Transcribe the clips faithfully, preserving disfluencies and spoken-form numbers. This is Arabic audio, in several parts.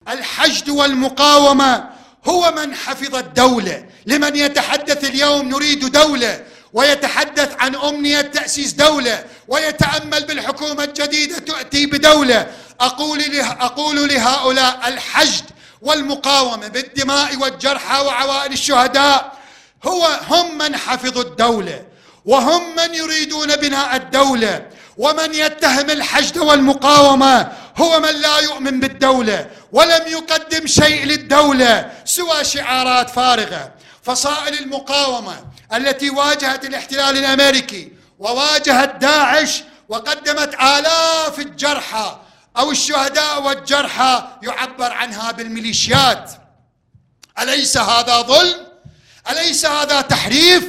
الحشد والمقاومة هو من حفظ الدولة. لمن يتحدث اليوم نريد دولة ويتحدث عن أمنية تأسيس دولة ويتأمل بالحكومة الجديدة تأتي بدولة، أقول له أقول لهؤلاء الحشد والمقاومة بالدماء والجرحى وعوائل الشهداء هو هم من حفظوا الدولة، وهم من يريدون بناء الدولة. ومن يتهم الحشد والمقاومة هو من لا يؤمن بالدولة ولم يقدم شيء للدولة سوى شعارات فارغة. فصائل المقاومة التي واجهت الاحتلال الأمريكي وواجهت داعش وقدمت آلاف الجرحى أو الشهداء والجرحى يعبر عنها بالميليشيات. أليس هذا ظلم؟ أليس هذا تحريف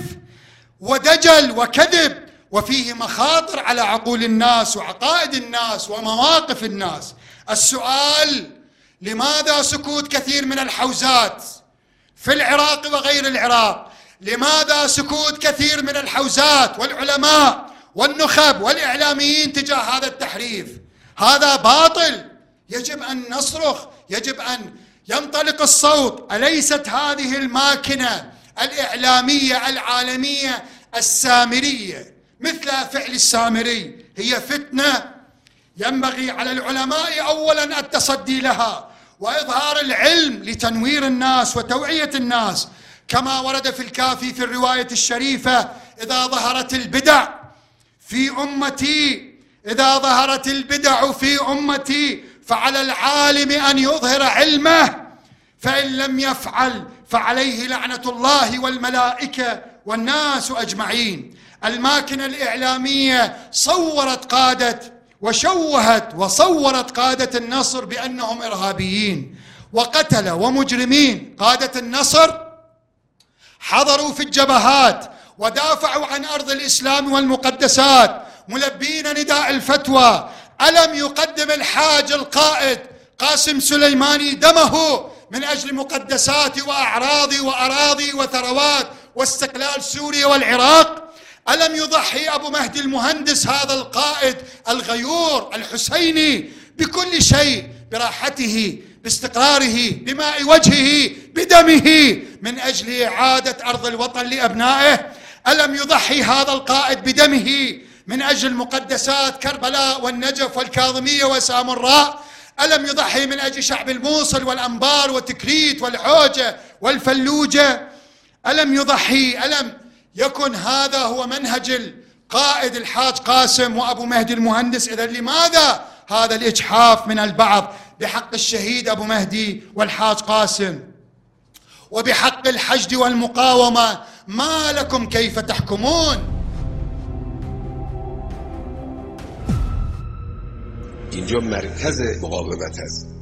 ودجل وكذب وفيه مخاطر على عقول الناس وعقائد الناس ومواقف الناس؟ السؤال: لماذا سكوت كثير من الحوزات في العراق وغير العراق؟ لماذا سكوت كثير من الحوزات والعلماء والنخب والإعلاميين تجاه هذا التحريف؟ هذا باطل، يجب أن نصرخ، يجب أن ينطلق الصوت. أليست هذه الماكنة الإعلامية العالمية السامرية مثل فعل السامري هي فتنة ينبغي على العلماء أولا التصدي لها وإظهار العلم لتنوير الناس وتوعية الناس، كما ورد في الكافي في الرواية الشريفة: إذا ظهرت البدع في أمتي إذا ظهرت البدع في أمتي فعلى العالم أن يظهر علمه، فإن لم يفعل فعليه لعنة الله والملائكة والناس أجمعين. الماكنة الإعلامية صورت قادة وشوهت وصورت قادة النصر بأنهم إرهابيين وقتلة ومجرمين. قادة النصر حضروا في الجبهات ودافعوا عن أرض الإسلام والمقدسات ملبين نداء الفتوى. ألم يقدم الحاج القائد قاسم سليماني دمه من أجل مقدسات وأعراض وأراضي وثروات واستقلال سوريا والعراق؟ ألم يضحي أبو مهدي المهندس هذا القائد الغيور الحسيني بكل شيء، براحته، باستقراره، بماء وجهه، بدمه، من أجل إعادة أرض الوطن لأبنائه؟ ألم يضحي هذا القائد بدمه من أجل مقدسات كربلاء والنجف والكاظمية وسامراء؟ ألم يضحي من أجل شعب الموصل والأنبار وتكريت والحوجة والفلوجة؟ ألم يضحي؟ ألم يكن هذا هو منهج القائد الحاج قاسم وأبو مهدي المهندس؟ إذن لماذا هذا الإجحاف من البعض بحق الشهيد أبو مهدي والحاج قاسم وبحق الحشد والمقاومة؟ ما لكم كيف تحكمون؟ اینجا مرکز مقاومت هست.